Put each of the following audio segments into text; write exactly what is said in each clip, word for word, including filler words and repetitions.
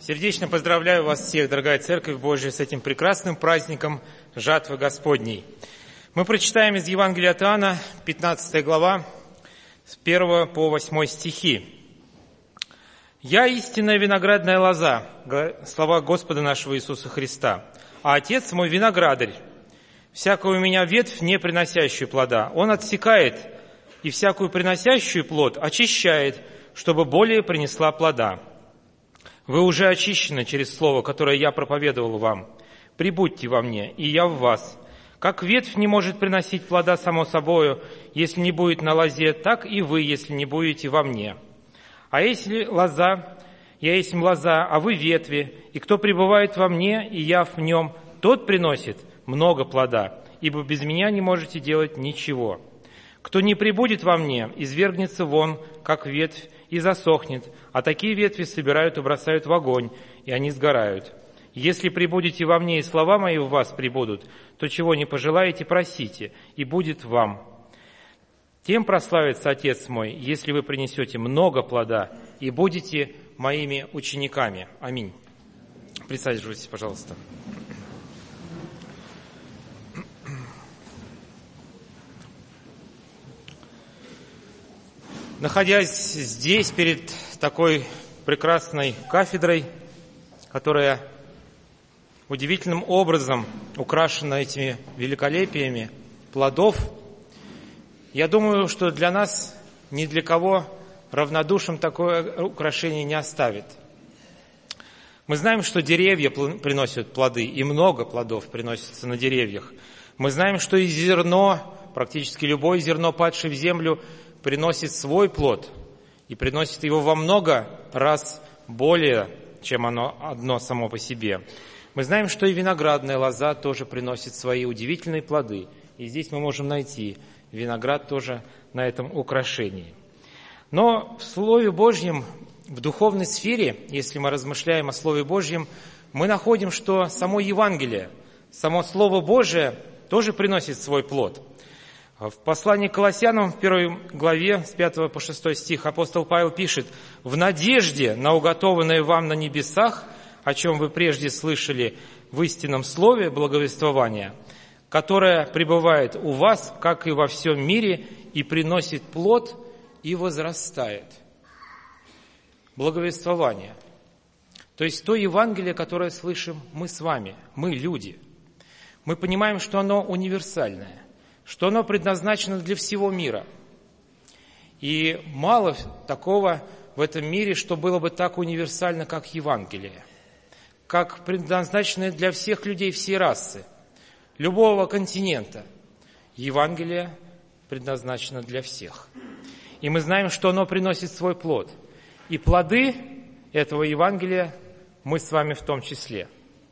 Сердечно поздравляю вас всех, дорогая Церковь Божия, с этим прекрасным праздником Жатвы Господней. Мы прочитаем из Евангелия от Иоанна, пятнадцатая глава, с первого по восьмой стихи. «Я истинная виноградная лоза», слова Господа нашего Иисуса Христа, «а Отец мой виноградарь. Всякую у меня ветвь, не приносящую плода, Он отсекает, и всякую приносящую плод очищает, чтобы более принесла плода. Вы уже очищены через слово, которое я проповедовал вам. Прибудьте во мне, и я в вас. Как ветвь не может приносить плода само собою, если не будет на лозе, так и вы, если не будете во мне. А если лоза, я есть лоза, а вы ветви, и кто пребывает во мне, и я в нем, тот приносит много плода, ибо без меня не можете делать ничего. Кто не пребудет во мне, извергнется вон, как ветвь, и засохнет, а такие ветви собирают и бросают в огонь, и они сгорают. Если пребудете во мне, и слова мои в вас пребудут, то чего не пожелаете, просите, и будет вам. Тем прославится Отец мой, если вы принесете много плода, и будете моими учениками. Аминь». Присаживайтесь, пожалуйста. Находясь здесь, перед такой прекрасной кафедрой, которая удивительным образом украшена этими великолепиями плодов, я думаю, что для нас ни для кого равнодушным такое украшение не оставит. Мы знаем, что деревья приносят плоды, и много плодов приносится на деревьях. Мы знаем, что и зерно, практически любое зерно, падшее в землю, приносит свой плод, и приносит его во много раз более, чем оно одно само по себе. Мы знаем, что и виноградная лоза тоже приносит свои удивительные плоды, и здесь мы можем найти виноград тоже на этом украшении. Но в Слове Божьем, в духовной сфере, если мы размышляем о Слове Божьем, мы находим, что само Евангелие, само Слово Божие тоже приносит свой плод. В послании к Колоссянам, в первой главе, с пятого по шестой стих, апостол Павел пишет: «В надежде на уготованное вам на небесах, о чем вы прежде слышали в истинном слове благовествования, которое пребывает у вас, как и во всем мире, и приносит плод и возрастает». Благовествование. То есть то Евангелие, которое слышим мы с вами, мы люди. Мы понимаем, что оно универсальное, что оно предназначено для всего мира. И мало такого в этом мире, что было бы так универсально, как Евангелие, как предназначенное для всех людей всей расы, любого континента. Евангелие предназначено для всех. И мы знаем, что оно приносит свой плод. И плоды этого Евангелия мы с вами в том числе.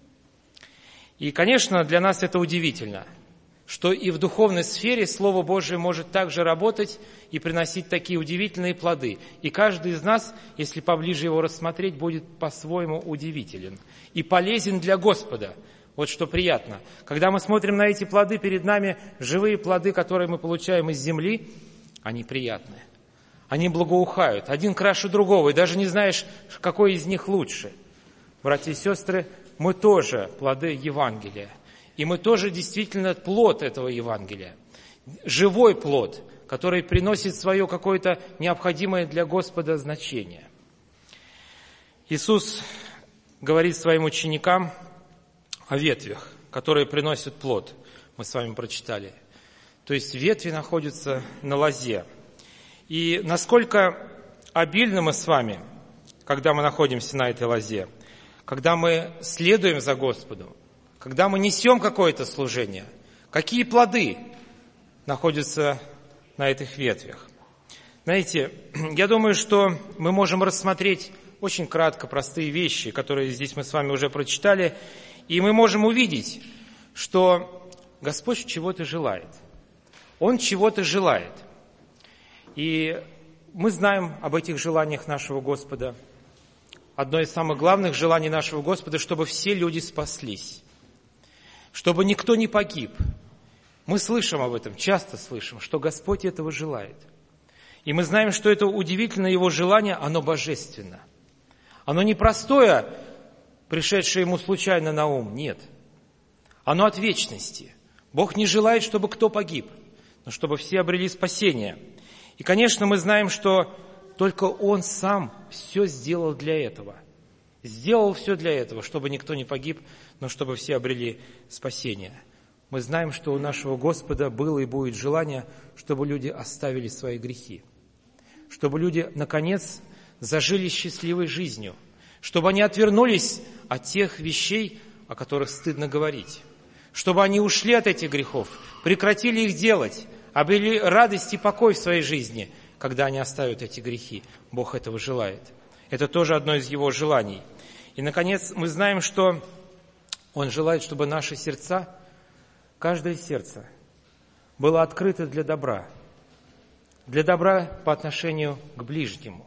И, конечно, для нас это удивительно, что и в духовной сфере Слово Божие может также работать и приносить такие удивительные плоды. И каждый из нас, если поближе его рассмотреть, будет по-своему удивителен и полезен для Господа. Вот что приятно. Когда мы смотрим на эти плоды, перед нами живые плоды, которые мы получаем из земли, они приятные. Они благоухают, один краше другого, и даже не знаешь, какой из них лучше. Братья и сестры, мы тоже плоды Евангелия. И мы тоже действительно плод этого Евангелия. Живой плод, который приносит свое какое-то необходимое для Господа значение. Иисус говорит своим ученикам о ветвях, которые приносят плод. Мы с вами прочитали. То есть ветви находятся на лозе. И насколько обильно мы с вами, когда мы находимся на этой лозе, когда мы следуем за Господом, когда мы несем какое-то служение, какие плоды находятся на этих ветвях. Знаете, я думаю, что мы можем рассмотреть очень кратко простые вещи, которые здесь мы с вами уже прочитали, и мы можем увидеть, что Господь чего-то желает. Он чего-то желает. И мы знаем об этих желаниях нашего Господа. Одно из самых главных желаний нашего Господа, чтобы все люди спаслись, чтобы никто не погиб. Мы слышим об этом, часто слышим, что Господь этого желает. И мы знаем, что это удивительное Его желание, оно божественно. Оно не простое пришедшее ему случайно на ум. Нет. Оно от вечности. Бог не желает, чтобы кто погиб, но чтобы все обрели спасение. И, конечно, мы знаем, что только Он сам все сделал для этого. Сделал все для этого, чтобы никто не погиб, но чтобы все обрели спасение. Мы знаем, что у нашего Господа было и будет желание, чтобы люди оставили свои грехи, чтобы люди, наконец, зажили счастливой жизнью, чтобы они отвернулись от тех вещей, о которых стыдно говорить, чтобы они ушли от этих грехов, прекратили их делать, обрели радость и покой в своей жизни, когда они оставят эти грехи. Бог этого желает. Это тоже одно из Его желаний. И, наконец, мы знаем, что Он желает, чтобы наши сердца, каждое сердце, было открыто для добра, для добра по отношению к ближнему.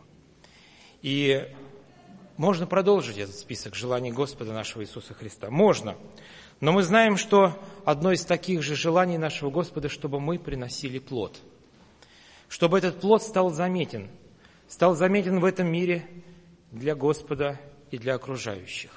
И можно продолжить этот список желаний Господа нашего Иисуса Христа. Можно. Но мы знаем, что одно из таких же желаний нашего Господа, чтобы мы приносили плод. Чтобы этот плод стал заметен. Стал заметен в этом мире для Господа и для окружающих.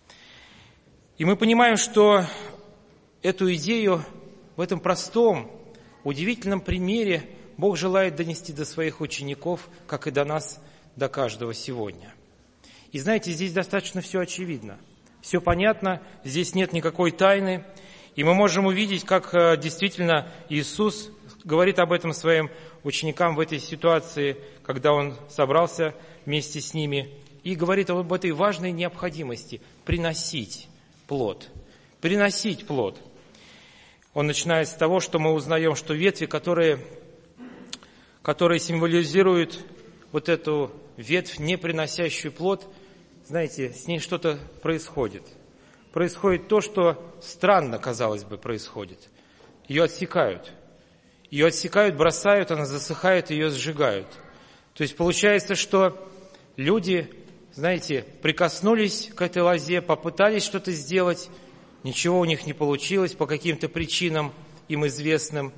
И мы понимаем, что эту идею в этом простом, удивительном примере Бог желает донести до своих учеников, как и до нас, до каждого сегодня. И знаете, здесь достаточно все очевидно. Все понятно, здесь нет никакой тайны. И мы можем увидеть, как действительно Иисус говорит об этом своим ученикам в этой ситуации, когда Он собрался вместе с ними, и говорит об этой важной необходимости приносить плод. Приносить плод. Он начинает с того, что мы узнаем, что ветви, которые, которые символизируют вот эту ветвь, не приносящую плод, знаете, с ней что-то происходит. Происходит то, что странно, казалось бы, происходит. Ее отсекают. Ее отсекают, бросают, она засыхает, ее сжигают. То есть получается, что люди, знаете, прикоснулись к этой лозе, попытались что-то сделать, ничего у них не получилось по каким-то причинам им известным.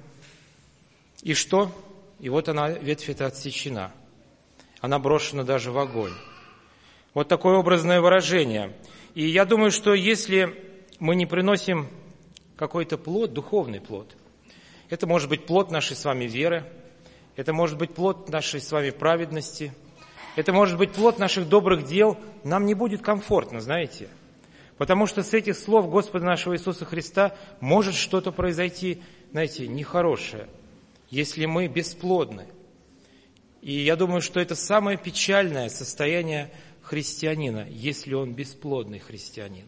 И что? И вот она, ветвь эта отсечена. Она брошена даже в огонь. Вот такое образное выражение. И я думаю, что если мы не приносим какой-то плод, духовный плод, это может быть плод нашей с вами веры, это может быть плод нашей с вами праведности, это может быть плод наших добрых дел, нам не будет комфортно, знаете. Потому что с этих слов Господа нашего Иисуса Христа может что-то произойти, знаете, нехорошее, если мы бесплодны. И я думаю, что это самое печальное состояние христианина, если он бесплодный христианин.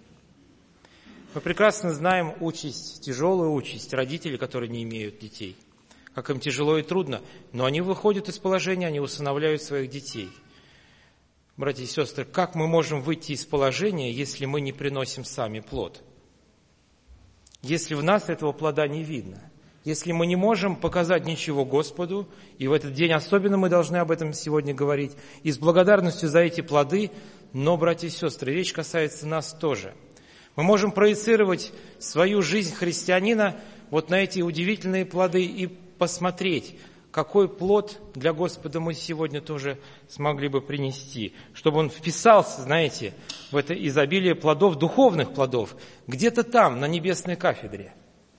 Мы прекрасно знаем участь, тяжелую участь родителей, которые не имеют детей. Как им тяжело и трудно, но они выходят из положения, они усыновляют своих детей. Братья и сестры, как мы можем выйти из положения, если мы не приносим сами плод? Если в нас этого плода не видно? Если мы не можем показать ничего Господу, и в этот день особенно мы должны об этом сегодня говорить, и с благодарностью за эти плоды, но, братья и сестры, речь касается нас тоже. Мы можем проецировать свою жизнь христианина вот на эти удивительные плоды и посмотреть, какой плод для Господа мы сегодня тоже смогли бы принести, чтобы он вписался, знаете, в это изобилие плодов, духовных плодов, где-то там, на небесной кафедре.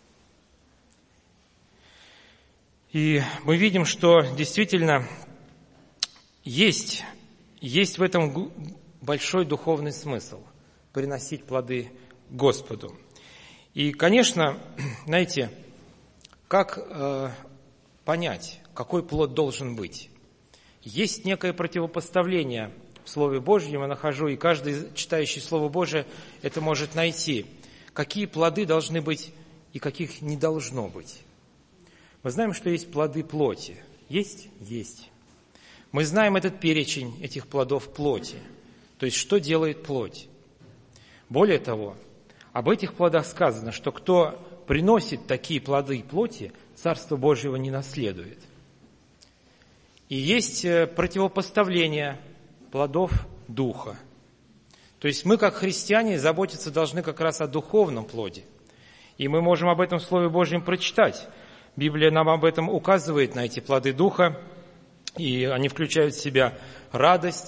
И мы видим, что действительно есть, есть в этом большой духовный смысл – приносить плоды Господу. И, конечно, знаете, как э, понять, какой плод должен быть? Есть некое противопоставление в Слове Божьем, я нахожу, и каждый, читающий Слово Божие, это может найти. Какие плоды должны быть и каких не должно быть? Мы знаем, что есть плоды плоти. Есть? Есть. Мы знаем этот перечень этих плодов плоти. То есть, что делает плоть? Более того, об этих плодах сказано, что кто приносит такие плоды плоти, Царство Божьего не наследует. И есть противопоставление плодов Духа. То есть мы, как христиане, заботиться должны как раз о духовном плоде. И мы можем об этом в Слове Божьем прочитать. Библия нам об этом указывает, на эти плоды Духа, и они включают в себя радость,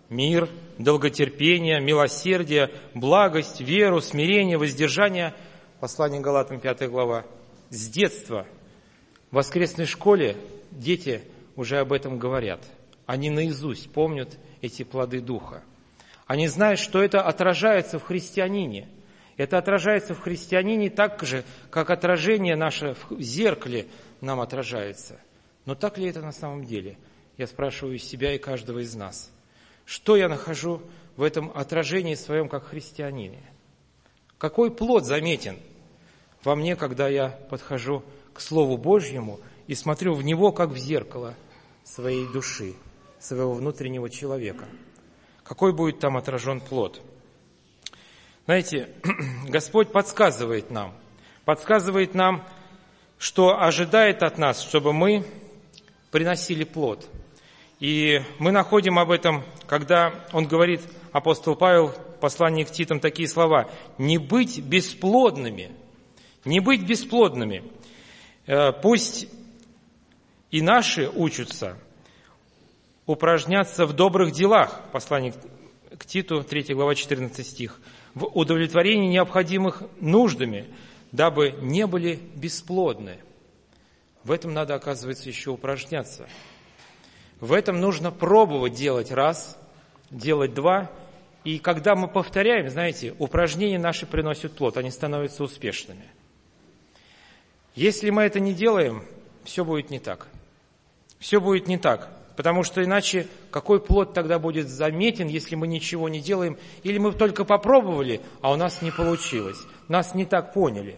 мир, долготерпение, милосердие, благость, веру, смирение, воздержание. Послание Галатам, пятая глава. С детства в воскресной школе дети уже об этом говорят. Они наизусть помнят эти плоды Духа. Они знают, что это отражается в христианине. Это отражается в христианине так же, как отражение наше в зеркале нам отражается. Но так ли это на самом деле? Я спрашиваю себя и каждого из нас. Что я нахожу в этом отражении своем как христианине? Какой плод заметен во мне, когда я подхожу к Слову Божьему и смотрю в него, как в зеркало своей души, своего внутреннего человека? Какой будет там отражен плод? Знаете, Господь подсказывает нам, подсказывает нам, что ожидает от нас, чтобы мы приносили плод. И мы находим об этом, когда он говорит, апостол Павел в послании к Титам, такие слова: «Не быть бесплодными, не быть бесплодными, пусть и наши учатся упражняться в добрых делах», послание к Титу, третья глава, четырнадцатый стих, «в удовлетворении необходимых нуждами, дабы не были бесплодны». В этом надо, оказывается, еще упражняться. В этом нужно пробовать делать раз, делать два. И когда мы повторяем, знаете, упражнения наши приносят плод, они становятся успешными. Если мы это не делаем, все будет не так. Все будет не так. Потому что иначе какой плод тогда будет заметен, если мы ничего не делаем? Или мы только попробовали, а у нас не получилось. Нас не так поняли.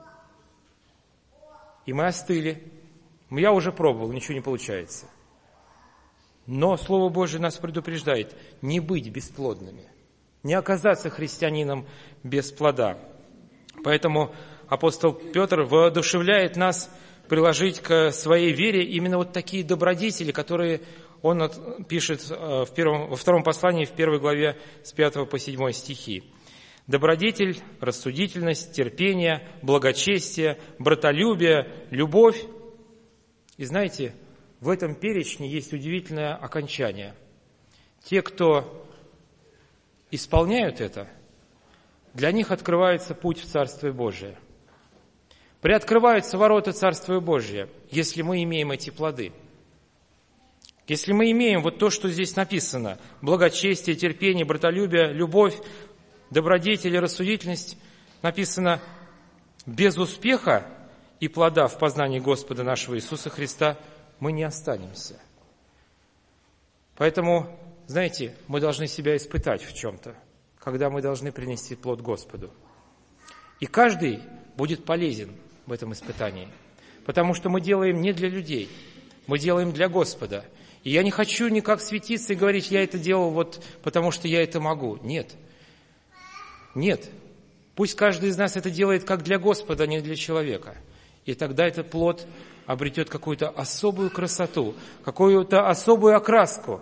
И мы остыли. Я уже пробовал, ничего не получается. Но Слово Божие нас предупреждает не быть бесплодными, не оказаться христианином без плода. Поэтому апостол Петр воодушевляет нас приложить к своей вере именно вот такие добродетели, которые он пишет в первом, во втором послании, в первой главе с пятого по седьмой стихи. Добродетель, рассудительность, терпение, благочестие, братолюбие, любовь. И знаете, в этом перечне есть удивительное окончание. Те, кто исполняют это, для них открывается путь в Царствие Божие. Приоткрываются ворота Царствия Божия, если мы имеем эти плоды. Если мы имеем вот то, что здесь написано: благочестие, терпение, братолюбие, любовь, добродетель и рассудительность, написано: без успеха и плода в познании Господа нашего Иисуса Христа мы не останемся. Поэтому, знаете, мы должны себя испытать в чем-то, когда мы должны принести плод Господу. И каждый будет полезен в этом испытании, потому что мы делаем не для людей, мы делаем для Господа. И я не хочу никак светиться и говорить: я это делал вот потому, что я это могу. Нет. Нет. Пусть каждый из нас это делает как для Господа, а не для человека. И тогда этот плод обретет какую-то особую красоту, какую-то особую окраску,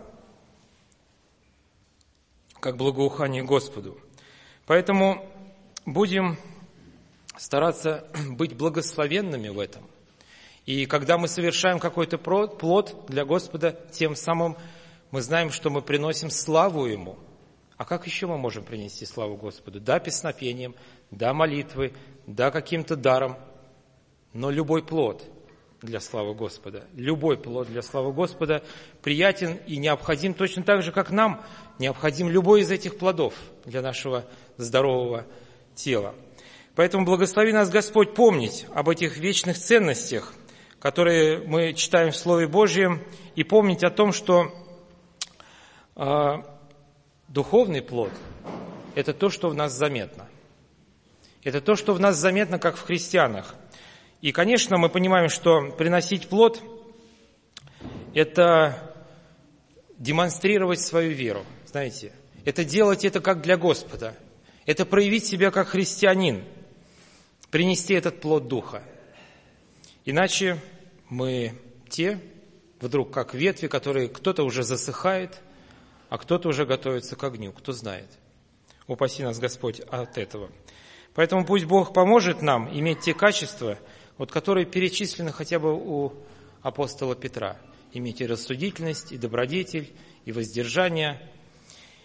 как благоухание Господу. Поэтому будем стараться быть благословенными в этом. И когда мы совершаем какой-то плод для Господа, тем самым мы знаем, что мы приносим славу Ему. А как еще мы можем принести славу Господу? Да, песнопением, да, молитвой, да, каким-то даром. Но любой плод для славы Господа, любой плод для славы Господа приятен и необходим точно так же, как нам необходим любой из этих плодов для нашего здорового тела. Поэтому благослови нас, Господь, помнить об этих вечных ценностях, которые мы читаем в Слове Божьем, и помнить о том, что э, духовный плод – это то, что в нас заметно. Это то, что в нас заметно, как в христианах. И, конечно, мы понимаем, что приносить плод – это демонстрировать свою веру, знаете. Это делать это как для Господа. Это проявить себя как христианин, принести этот плод Духа. Иначе мы те, вдруг как ветви, которые кто-то уже засыхает, а кто-то уже готовится к огню, кто знает. Упаси нас, Господь, от этого. Поэтому пусть Бог поможет нам иметь те качества, вот, которые перечислены хотя бы у апостола Петра. Иметь и рассудительность, и добродетель, и воздержание,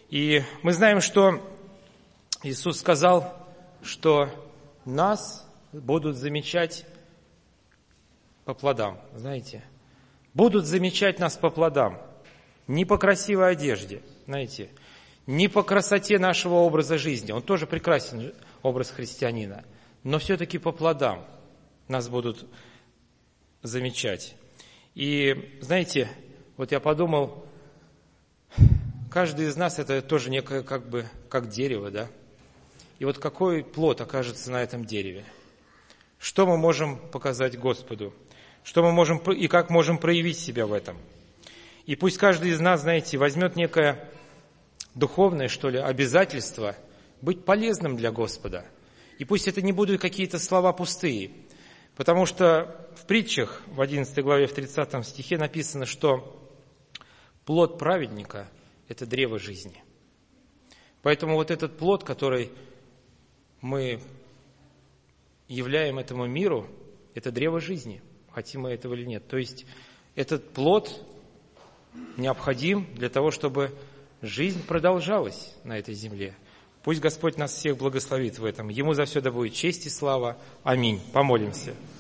И мы знаем, что Иисус сказал, что нас будут замечать по плодам, знаете. Будут замечать нас по плодам, не по красивой одежде, знаете, не по красоте нашего образа жизни. Он тоже прекрасен, образ христианина, но все-таки по плодам нас будут замечать. И, знаете, вот я подумал, каждый из нас это тоже некое как бы как дерево, да? И вот какой плод окажется на этом дереве? Что мы можем показать Господу? Что мы можем и как можем проявить себя в этом? И пусть каждый из нас, знаете, возьмет некое духовное, что ли, обязательство быть полезным для Господа. И пусть это не будут какие-то слова пустые, потому что в притчах, в одиннадцатой главе, в тридцатом стихе написано, что плод праведника – это древо жизни. Поэтому вот этот плод, который мы являем этому миру, это древо жизни, хотим мы этого или нет. То есть этот плод необходим для того, чтобы жизнь продолжалась на этой земле. Пусть Господь нас всех благословит в этом. Ему за все да будет честь и слава. Аминь. Помолимся.